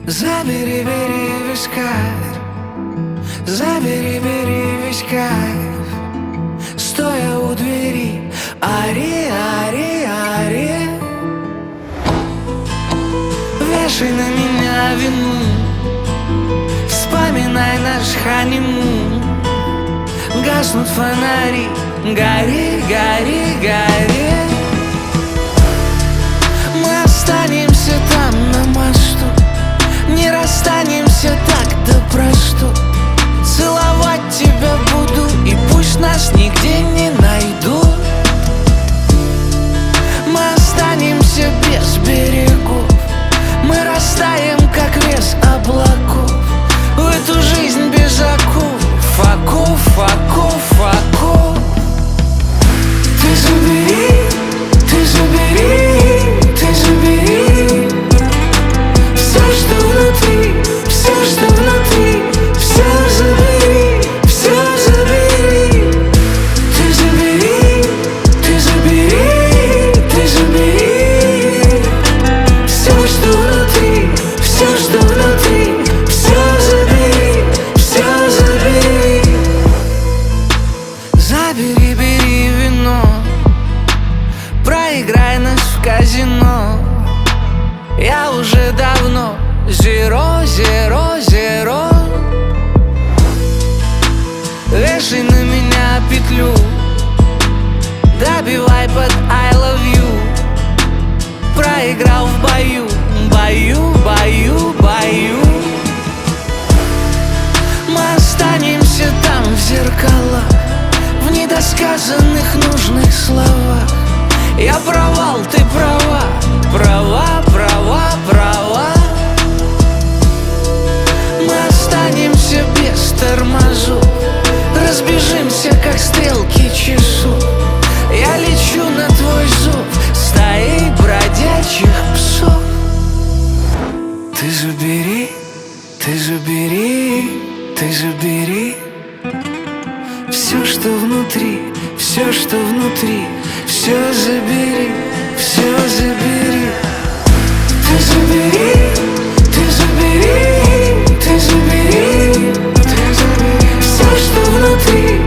Забери, бери весь кайф, забери, бери весь кайф. Стоя у двери, ари, ари, ари. Вешай на меня вину, вспоминай наш ханимун. Гаснут фонари, гори, гори, гори. Мы останемся там на мосту, не расстанемся так, да про что. Целовать тебя буду, и пусть нас нигде не найдут. Мы останемся без берегов, мы растаем, как вес облаков. В эту жизнь без оков, оков, оков, оков. Ты забери, ты забери, ты забери все, что внутри, все, что внутри. Все забери, все забери. Ты забери, ты забери, ты забери все, что внутри, все, что внутри. Все забери, все забери. Забери, бери вино, проиграй нас в казино. Я уже давно zero, zero, zero. Вешай на меня петлю, добивай под I love you. Проиграл в бою, бою, бою, бою. Мы останемся там в зеркалах, в недосказанных нужных словах. Я провал, ты права, права, права, права. Мы останемся без тормозов, разбежимся, как стрелки часов. Я лечу на твой зов стаей бродячих псов. Ты забери, ты забери, ты забери все, что внутри, все, что внутри. Все забери, все забери. Ты забери, ты забери, ты забери, ты забери все, что внутри.